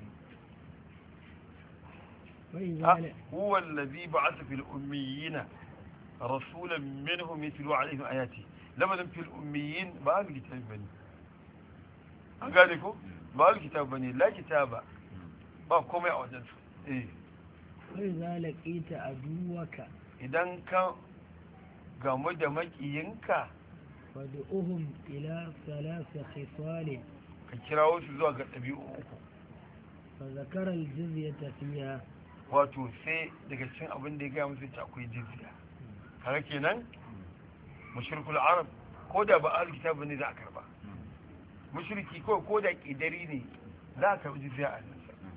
وإذا huwa allazi ba'atha fil ummiyina rasulan minhum yatlu alaihim ayati lamadan fil ummiyin ba ahlul kitab bane an gane ko ba ahlul kitab bane la kitaba ba komai a wajen su وإذا لقيت عدوك idan ka gamu da makiyinka فادعوهم إلى ثلاث خصال ka kirawo su zuwa ga ɗabi'u uku فذكر الجزية فيها wato sai daga cikin abin da ya gaya musu ta akwai jizya kaga kenan mushrikul arab ko da ba ahlul kitab ne za a karba mushriki ko da kidari ne za a karbi jizya a nan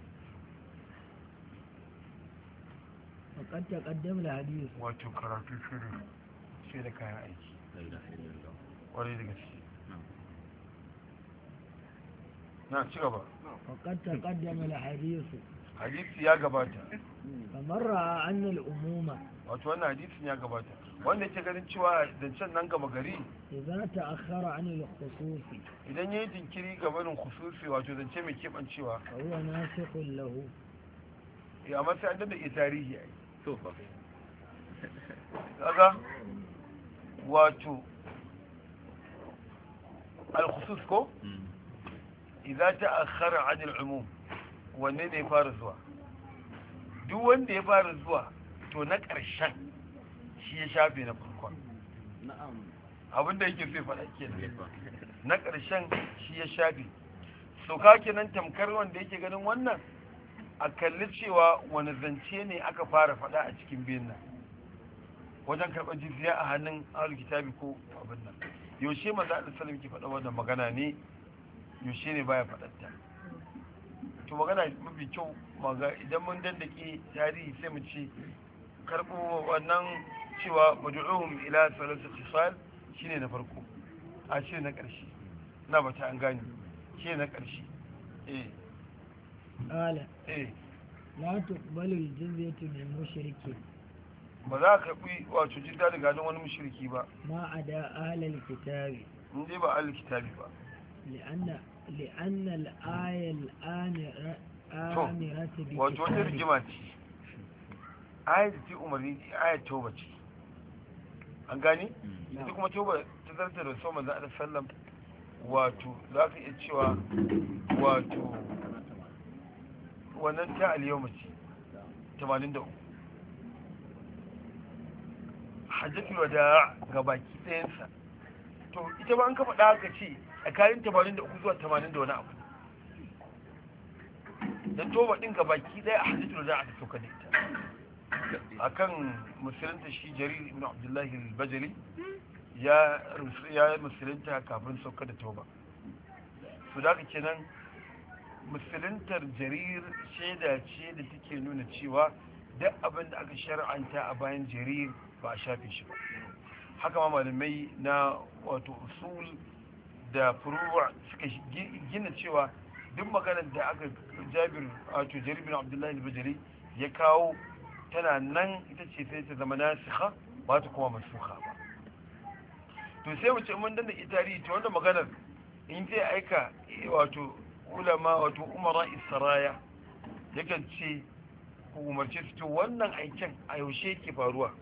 وقد تقدم الحديث wato karatu shirin sai da kayan aiki kwarai da gaske na ci gaba وقد تقدم الحديث hadisi ya gabata فمن رأى أن الأمومة wato wannan hadisin ya gabata wanda yake ganin cewa zancen nan gaba gari إذا تأخر عن الخصوص idan yayi jinkiri ga barin khususi wato zance mai kebancewa فهو ناسخ له ya amma sai an dada iya tarihi ai to fa kaga wato al-khusus ko idza ta'akhkhara 'an al-umum wanne ne ya fara zuwa duk wanda ya fara zuwa to na ƙarshen shi ya shafe na farkon na'am abinda yake sai faɗa kenan na ƙarshen shi ya shafe so ka kenan tamkar wanda yake ganin wannan a kalli cewa wani zance ne aka fara faɗa a cikin biyun nan wajen karɓar jizya a hannun ahlul kitabi ko abin nan yaushe manzo Allah sallallahu alaihi faɗa wannan magana ne yaushe ne baya faɗarta to magana mafi kyau maga idan mun dandake tarihi sai mu ce karɓo wannan cewa mad'uhum ila salasati sal shine na farko a shine na ƙarshe na bata an gane shine na ƙarshe قال eh لا تقبل الجزية من مشرك ba za ka karɓi wato jidda daga hannun wani mushriki ba ما عدا أهل الكتاب in dai ba ahlul kitabi ba لأن الآية الآمرة wato wata بكتاب rigima ce ayat ce umarni ayat tauba ce an gane ita kuma tauba ta zarta da sau manzo Allah sallam wato za ka iya cewa wato wannan ta al-yawma ce 83 hajjatul wada ga baki ɗayansa. To ita ba an ka faɗa haka ce tsakanin 83 zuwa 80 da wani abu. Dan toba din ga baki ɗaya a hajjatul wada aka sauka da ita. Akan musulunta shi Jarir ibn Abdullahi al-Bajali ya musulunta kafin sauka da toba. Su da kenan musuluntar Jarir shaida ce da take nuna cewa duk abin da aka shar'anta a bayan Jarir ba a shafe shi ba. Haka ma malamai na wato usul da furuwa suka gina cewa duk maganar da aka Jabir wato Jarir bin Abdullahi al-Bajali ya kawo tana nan ita ce sai ta zama nasikha ba ta kuma mansuha ba. To sai mu ce mun danna tarihi ta wannan maganar in zai aika wato ulama wato umara isra'ila yakan ce ku umarce su to wannan aikin a yaushe yake faruwa.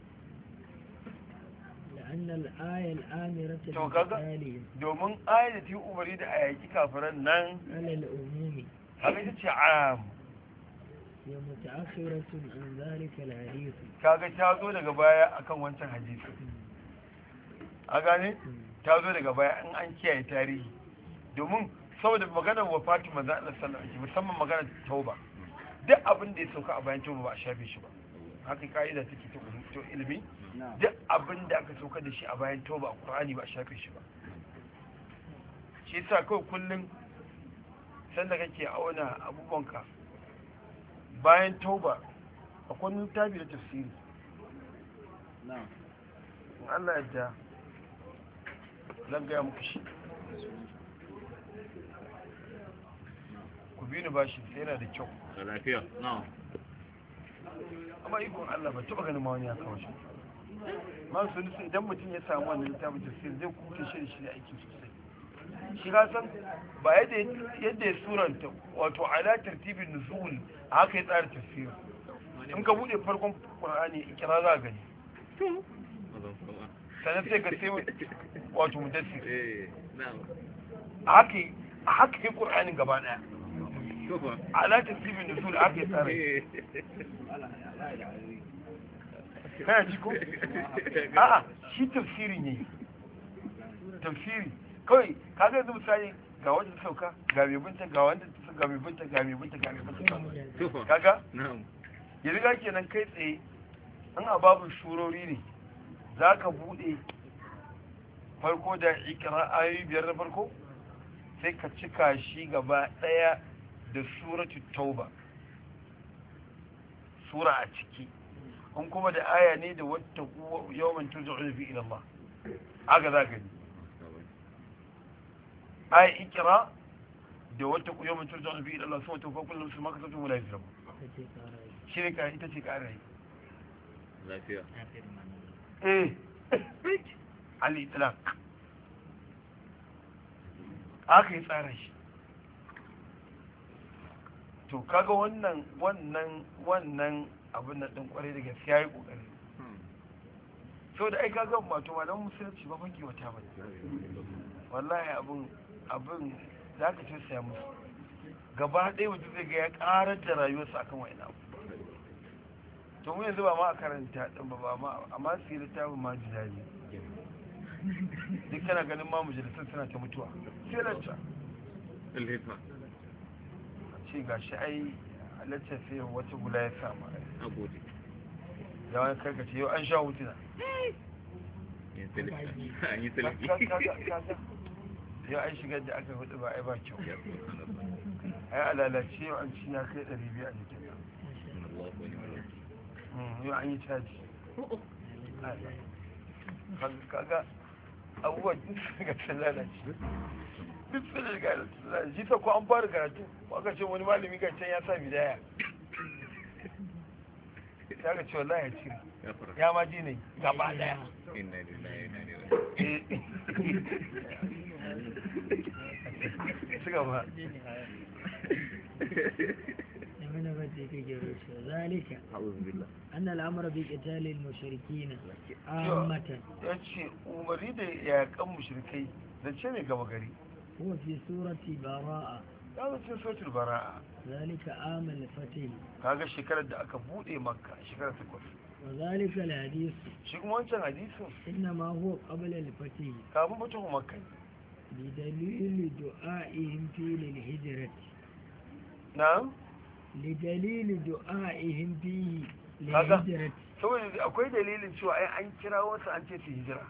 لأن الآية الآمرة to kaga بالتالي domin ayat da ta yi umari da ayaki kafiran nan على العموم haka ita ce am هي متأخرة عن ذلك الحديث. kaga ta zo daga baya akan wancan hadisi a gane ta zo daga baya in an kiyaye tarihi domin saboda maganar wafatin manzo Allah sallallahu alaihi musamman maganar tauba duk abin da ya sauka a bayan tauba ba a shafe shi ba haka kaida take ta ilimi duk abin da aka sauka da shi a bayan tauba a Qur'ani ba a shafe shi ba shi yasa kawai kullum sanda kake auna abubuwanka bayan tauba akwai littafi da tafsiri in Allah ya ja zan gaya muku shi ku bi ni bashi sai yana da kyau lafiya na amma ikon Allah ba taba ganin ma wani ya kawo shi ma su nufi idan mutum ya samu wannan littafin tafsir zai kuke shi da shi da aiki sosai shi ka san ba yadda ya suranta wato ala tartibin nuzul a haka ya tsara tafsir in ka bude farkon qur'ani ikra za gani sannan sai ka sai wato mudassir a haka yi qur'anin gaba daya ala tartibin nuzul a haka ya tsara kana ji ko a'a shi tafsiri ne tafsiri kawai kaga yanzu misali ga wanda ta sauka ga mai binta ga wanda ta sauka ga mai binta ga mai binta ga mai binta kaga ya riga kenan kai tsaye an ababin surori ne za ka bude farko da ikira ayoyi biyar na farko sai ka cika shi gaba daya da suratu tauba sura a ciki an kuma da aya ne da wata yawon turja'un fi ila Allah haka za ka yi aya ikira da wata yawon turja'un fi ila Allah sun wata fakon lamsu maka sautin wula fi rabu shi ne ita ce ƙara yi lafiya al-itlaq aka yi tsara shi to kaga wannan abin nan din kwarai da gaskiya yi kokari so da ai kaga wato malaman musulunci ba fanki wata ba wallahi abin za ka ce saya musu gaba ɗaya wajen zai ga ya ƙarar da rayuwarsa akan wa'ina abu to mu yanzu ba ma a karanta ɗin ba ma amma su yi littafin ma jidali duk kana ganin ma majalisar suna ta mutuwa sai lacca ce ga shi ai lacca sai wata gula ya samu ya wani karkace yau an sha hutuna yau an shigar da aka hudu ba ai ba kyau ai alalace yau an ci ya kai 200 a jikin yau an yi caji kaga abubuwan daga lalace duk sun daga lalace shi ta ko an fara karatu ko aka ce wani malami ga can ya sa bidaya ya ga ce wallahi ya cire ya ma ji ne gaba daya gaba ذلك أن الأمر بقتال المشركين عامة yace umari da yakan mushrikai zance ne gaba gari هو في سورة براءة ya zace suratul bara'a ذلك عام الفتح kaga shekarar da aka bude makka shekarar 8 وذلك الحديث shi kuma wancan hadisin إنما هو قبل الفتح kafin mutum makka بدليل دعائهم فيه للهجرة na لدليل دعائهم فيه هذا. للهجرة saboda akwai dalilin cewa ai an kira wasu an ce su hijira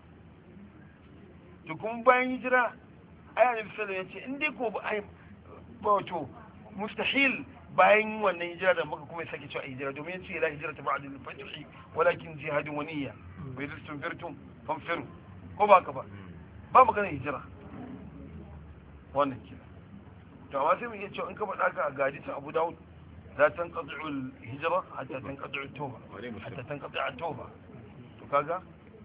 to kuma bayan hijira ai annabi sallallahu alaihi wasallam ya ce in dai ko ba ai wato mustahil bayan wannan hijira da muka kuma sake cewa hijira domin ya ce la hijira ta ba'da al-fath walakin jihadun wa niyya wa idza tunfirtum fanfiru ko ba ka ba ba magana hijira wannan kira to amma sai mu iya cewa in ka faɗa ka ga hadisin Abu Dawud la tanqati'u al-hijra hatta tanqati'u at-tawba hatta tanqati'u at-tawba to kaga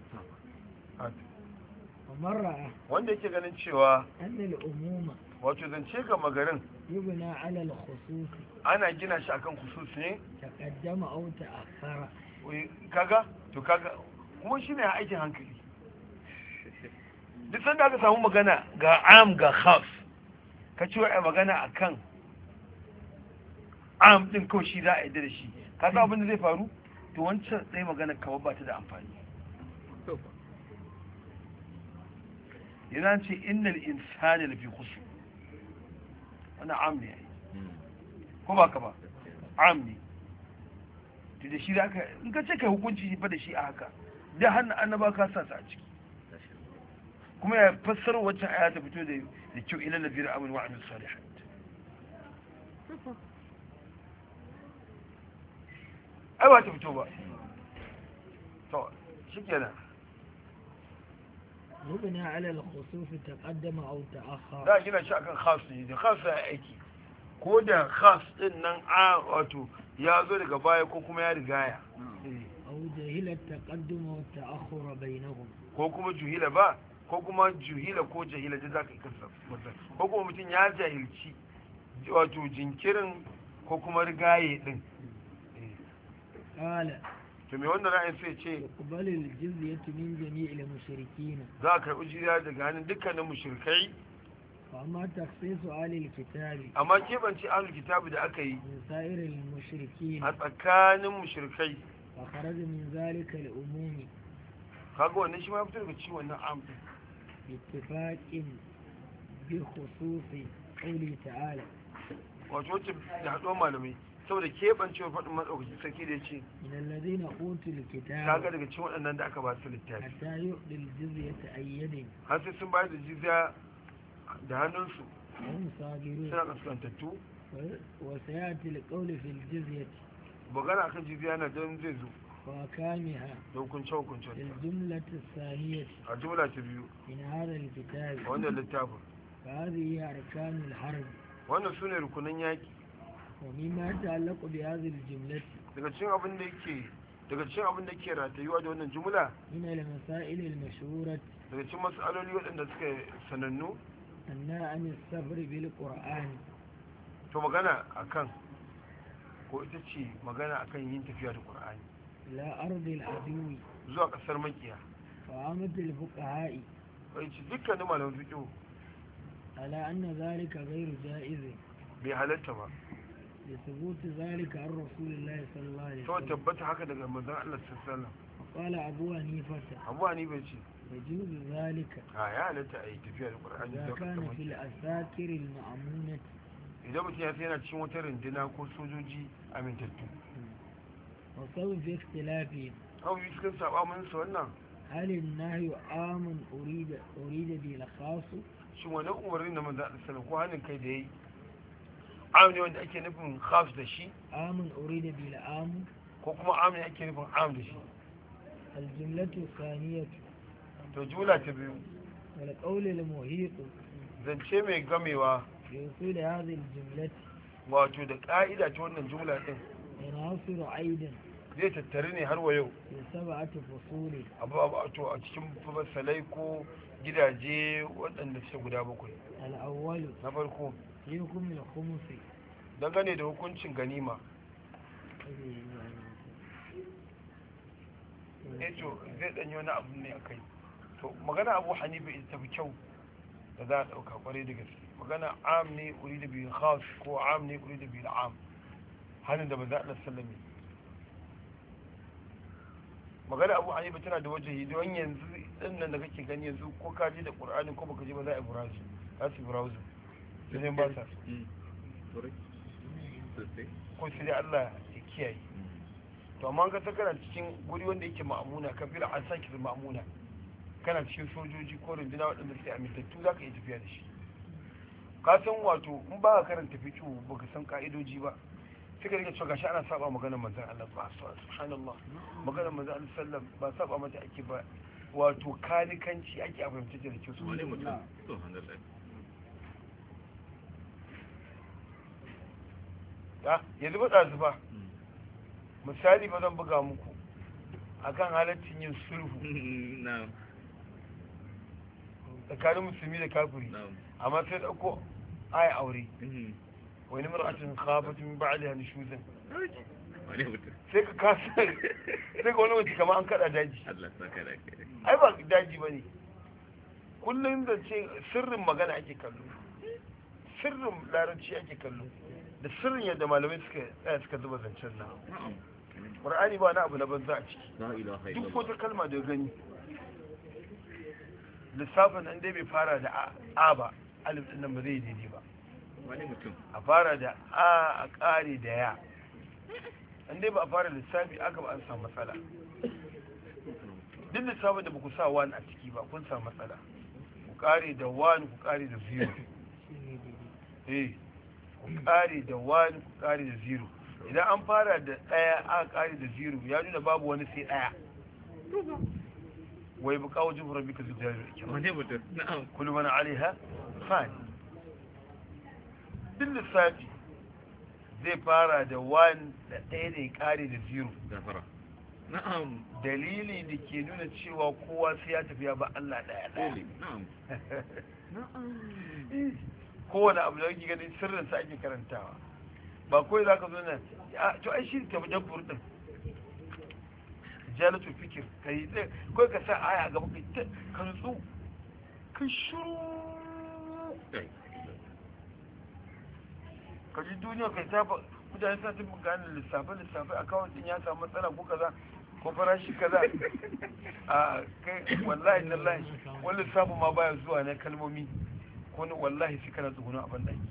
ومن رأى wanda yake ganin cewa أن الأمومة wato zance ga magarin يبنى على الخصوص ana gina shi akan khusus ne تقدم أو تأخر kaga to kaga kuma shine aikin hankali duk sanda aka samu magana ga am ga khas ka ci wai magana akan am din kawai shi za a yi da shi ka san abin da zai faru to wancan sai magana kawai ba ta da amfani yana ce innal insani lafi khusr wannan am ne ko ba ka ba am ne to da shi zaka in ka ce kai hukunci fa da shi a haka da hannun annaba ka sa su a ciki kuma ya fassara wacce aya ta fito da kyau ila ladina amanu wa amilus salihat ai ba ta fito ba to shikenan يبنى على الخصوص تقدم أو تأخر da gina shi akan khas ne da khas ya aiki ko da khas din nan a wato ya zo daga baya ko kuma ya rigaya أو جهل التقدم والتأخر بينهم ko kuma juhila ba ko kuma juhila ko jahila da zaka kasa ko kuma mutum ya jahilci wato jinkirin ko kuma rigaye din قال to me wannan ra'ayin sai ce يقبل الجزية من جميع المشركين za ka karɓi jizya daga hannun dukkanin mushrikai وأما تخصيص أهل الكتاب amma keɓance ahlul kitabi da aka yi من سائر المشركين a tsakanin mushrikai فخرج من ذلك الأموم kaga wannan shi ma ya fito daga ciwon wannan am din باتفاق بخصوص قوله تعالى wato wacce da haɗuwar malamai saboda keɓancewa faɗin maɗaukacin sarki da ya ce من الذين أوتوا kaga الكتاب daga cikin waɗannan da aka ba su littafi حتى يؤتي الجزية أي يد har sai sun bayar da jizya da hannunsu وهم صاغرون suna kaskantattu وسيأتي القول في الجزية magana akan jizya na don zai zo وأحكامها da hukunce-hukuncen في الجملة الثانية a jumla ta biyu من هذا الكتاب a wannan littafin فهذه هي أركان الحرب wannan su ne rukunan yaƙi ومما يتعلق بهذه الجملة daga cikin abin da ke ratayuwa da wannan jumla من المسائل المشهورة daga cikin mas'aloli waɗanda suka sanannu أنها عن السفر بالقرآن to magana akan ko ita ce magana akan yin tafiya da Qur'ani إلى أرض العدو zuwa ƙasar makiya وعامة الفقهاء bai ci dukkanin malaman fiqh على أن ذلك غير جائز bai halatta ba لثبوت ذلك عن رسول الله صلى الله عليه to وسلم tabbata haka daga manzon Allah sallallahu alaihi wasallam وقال أبو حنيفة Abu Hanifa ce يجوز ذلك a ya halatta a yi tafiya da Qur'ani إذا zuwa ƙasar كان في makiya الأساكر المأمونة idan mutum ya sai yana cikin wata runduna ko sojoji amintattu وسبب في اختلافهم abu yi cikin saba mun su wannan هل النهي عام أريد به الخاص shin wani umarnin da manzon Allah sallallahu ko hannun kai da yayi am ne wanda ake nufin khas da shi عام أريد به العام ko kuma am ne ake nufin am da shi الجملة الثانية to jumla ta biyu والقول المحيط zance mai gamewa بوصول هذه الجملة wato da ka'ida ta wannan jumla din يناصر أيضا zai tattare ne har wa yau في 7 فصول to a cikin fasalai ko gidaje waɗanda suke guda bakwai الأول na farko في حكم الخمس dangane da hukuncin ganima to zai ɗanyi wani abu ne a kai to magana Abu Hanifa ita tafi kyau da za a ɗauka ƙwarai da gaske magana am ne uri da biyu khas ko am ne uri da biyu am hannun da ba za a sallame magana Abu Hanifa tana da wajahi don yanzu din nan da kake gani yanzu ko ka ji da Qur'ani ko baka ji ba za a browse za su browse sai ba sa ko sai dai Allah ya kiyaye to amma ka ta kana cikin guri wanda yake ma'amuna kafir an saki ma'amuna kana cikin sojoji ko runduna waɗanda suke amintattu za ka iya tafiya da shi ka san wato in ba ka karanta fiqh ba ka san ka'idoji ba sai ka rike cewa gashi ana saba maganar manzon Allah ba subhanallah maganar manzon Allah sallam ba saba mata ake ba wato kanikanci ake a fahimta da kyau su wani mutum to hanzar ya yanzu ba ɗazu ba misali ba zan buga muku akan halaccin yin sulhu tsakanin musulmi da kafiri amma sai ɗauko aya aure wani mar'atin khafatun ba'da nushuzan sai ka kasa sai ka wani mace kamar an kada daji ai ba daji ba ne kullum da ce sirrin magana ake kallo sirrin larabci ake kallo da sirrin yadda malamai suka zuba zancen nan ƙur'ani ba na abu na banza a ciki duk wata kalma da gani lissafin nan dai bai fara da a ba alif din nan ba zai daidai ba a fara da a ƙare da ya an dai ba a fara lissafi aka ba an samu matsala duk lissafin da ba ku sa wani a ciki ba kun samu matsala ku ƙare da wani ku ƙare da zero ku ƙare da wani ku ƙare da zero idan an fara da ɗaya aka ƙare da zero ya nuna babu wani sai ɗaya wai buƙa wajen rabbi ka zuwa da kullum mana alaiha fani duk lissafi zai fara da 1 da 1 da ya kare da 0 dalili da ke nuna cewa kowa sai ya tafiya ba Allah daya kowane abu da yake ganin sirrinsa ake karantawa ba kawai za ka zo nan to ai shi ta wajen furdin jalatu fikir ka yi tsaye kawai ka sa aya gaba ka nutsu ka shuru ka ji duniya kai tafa mutane suna tun gane lissafe a kawai din ya samu matsala ko kaza ko farashi kaza a kai wallahi tallahi wani lissafin ma baya zuwa na kalmomi ko ni wallahi sai kana tsuguna a bandaki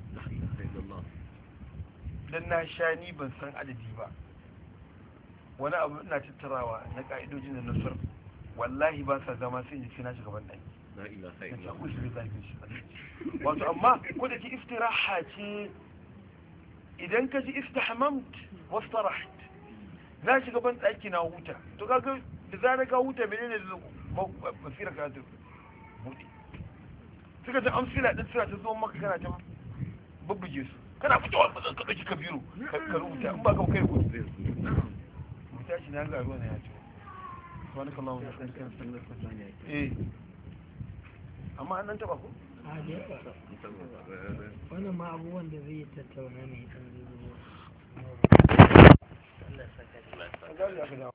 dan na sha ni ban san adadi ba wani abu ina tattarawa na ka'idojin da na sarf wallahi ba sa zama sai sai na shiga bandaki wato amma ko da ke istiraha ce idan ka ji istihmamt wastarahat na shiga ban daki na huta to kaga da zara ka huta menene basira ka ta bude suka ji amsila din sira ta zo maka kana ta bubbuge su kana fitowa ba zan ka dauki kabiru ka rubuta in ba ka kai gudu rubuta shi na ga ruwa na ya ce subhanakallahu wa bihamdika amma an nan taba ko wannan ma abubuwan da zai tattauna ne kan zuwa